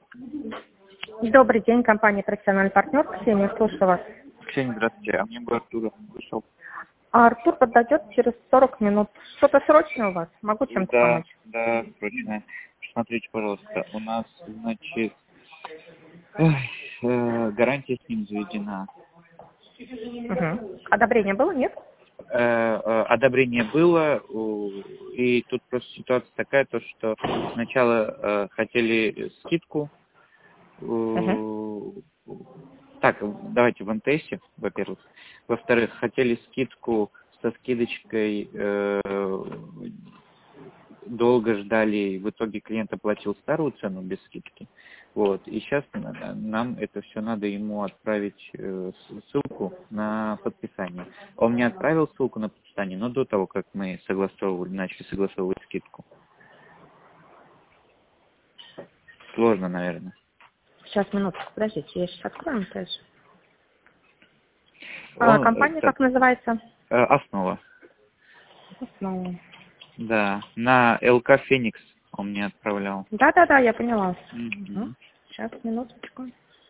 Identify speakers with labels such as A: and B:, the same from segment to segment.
A: Добрый день, компания «Профессиональный партнер». Ксения, слушаю вас.
B: Ксения, здравствуйте. А мне бы Артур пришел.
A: А Артур подойдет через 40 минут. Что-то срочное у вас? Могу чем-то помочь?
B: Да, срочно. Смотрите, пожалуйста, у нас, значит, гарантия с ним заведена.
A: Угу. Одобрение было, нет?
B: Одобрение было, и тут просто ситуация такая, то что сначала хотели скидку. Так, давайте в НТСе, во-первых. Во-вторых, хотели скидку со скидочкой, долго ждали, в итоге клиент оплатил старую цену без скидки. Вот. И сейчас нам это все надо ему отправить ссылку на подписание. Он мне отправил ссылку на подписание, но до того, как мы начали согласовывать скидку. Сложно, наверное.
A: Сейчас, минутку, подождите, я сейчас открою МТС. Компания как называется?
B: Основа.
A: Основа.
B: Да, на ЛК Феникс он мне отправлял.
A: Да, я поняла.
B: Угу.
A: Сейчас, минуточку.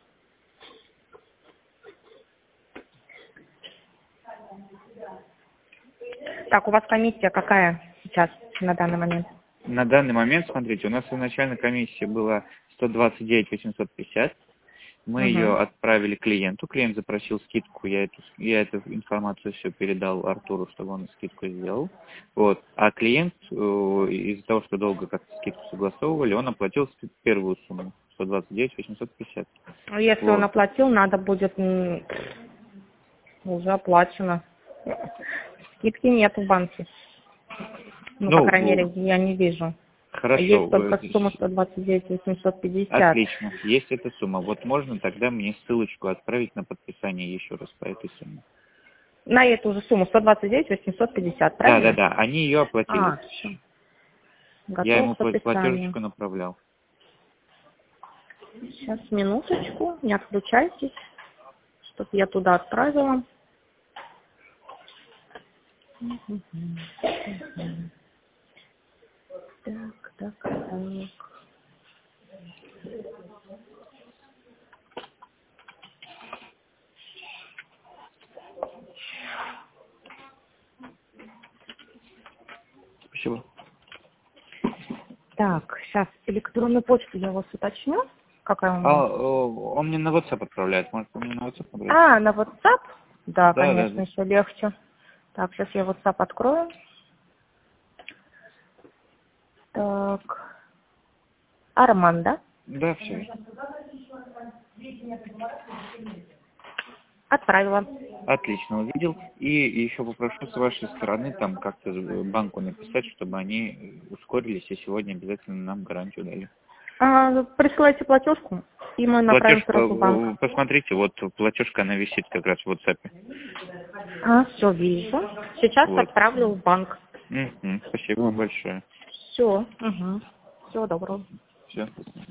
A: Так, у вас комиссия какая сейчас на данный момент?
B: На данный момент, смотрите, у нас изначально комиссия была 129 850. Мы ее отправили клиенту. Клиент запросил скидку. Я эту информацию все передал Артуру, чтобы он скидку сделал. Вот. А клиент, из-за того, что долго как-то скидку согласовывали, он оплатил первую сумму. 129 850.
A: А если он оплатил, надо будет уже оплачено. Скидки нет в банке. По крайней мере, я не вижу.
B: Хорошо.
A: Есть только сумма 129 850.
B: Отлично. Есть эта сумма. Вот можно тогда мне ссылочку отправить на подписание еще раз по этой сумме.
A: На эту же сумму 129 850, правильно?
B: Да. Они ее оплатили.
A: Все.
B: Я ему платежечку направлял.
A: Сейчас, минуточку. Не отключайтесь, чтобы я туда отправила. Так.
B: Спасибо.
A: Так, сейчас электронную почту я вас уточню. Какая у меня?
B: Он мне на WhatsApp отправляет. Может, вы мне на WhatsApp набрать?
A: На WhatsApp? Да,
B: Да,
A: конечно, еще легче. Так, сейчас я WhatsApp открою. Так. Арман, да?
B: Да, все.
A: Отправила.
B: Отлично, увидел. И еще попрошу с вашей стороны там как-то банку написать, чтобы они ускорились и сегодня обязательно нам гарантию дали.
A: Присылайте платежку, и мы направим сразу в банк.
B: Посмотрите, вот платежка, она висит как раз в WhatsApp.
A: Все вижу. Сейчас отправлю в банк.
B: Спасибо вам большое.
A: Все. Всего доброго.
B: Все.